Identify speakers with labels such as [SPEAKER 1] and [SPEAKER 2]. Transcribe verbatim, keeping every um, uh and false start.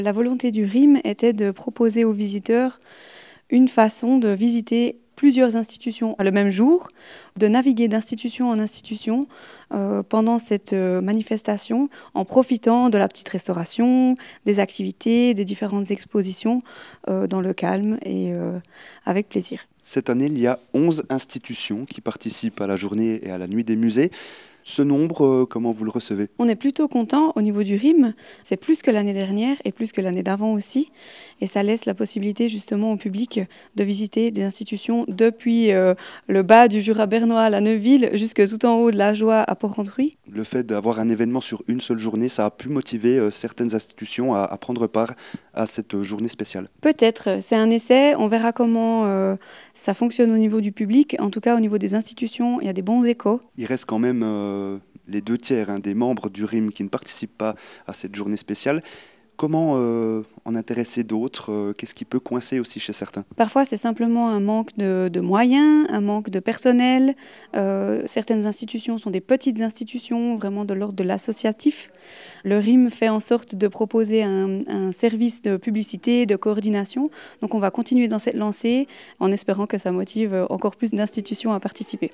[SPEAKER 1] La volonté du R I M était de proposer aux visiteurs une façon de visiter plusieurs institutions le même jour, de naviguer d'institution en institution euh, pendant cette euh, manifestation en profitant de la petite restauration, des activités, des différentes expositions euh, dans le calme et euh, avec plaisir.
[SPEAKER 2] Cette année, il y a onze institutions qui participent à la journée et à la nuit des musées. Ce nombre, euh, comment vous le recevez ?
[SPEAKER 1] On est plutôt content au niveau du R I M. C'est plus que l'année dernière et plus que l'année d'avant aussi. Et ça laisse la possibilité justement au public de visiter des institutions depuis euh, le bas du Jura bernois à la Neuville jusque tout en haut de la Joie à Port-Rentruy.
[SPEAKER 2] Le fait d'avoir un événement sur une seule journée, ça a pu motiver euh, certaines institutions à, à prendre part à cette euh, journée spéciale.
[SPEAKER 1] Peut-être, c'est un essai. On verra comment euh, ça fonctionne au niveau du public. En tout cas, au niveau des institutions, il y a des bons échos.
[SPEAKER 2] Il reste quand même euh, les deux tiers hein, des membres du R I M qui ne participent pas à cette journée spéciale. Comment euh, en intéresser d'autres euh, Qu'est-ce qui peut coincer aussi chez certains ?
[SPEAKER 1] Parfois, c'est simplement un manque de, de moyens, un manque de personnel. Euh, certaines institutions sont des petites institutions, vraiment de l'ordre de l'associatif. Le R I M fait en sorte de proposer un, un service de publicité, de coordination. Donc on va continuer dans cette lancée en espérant que ça motive encore plus d'institutions à participer.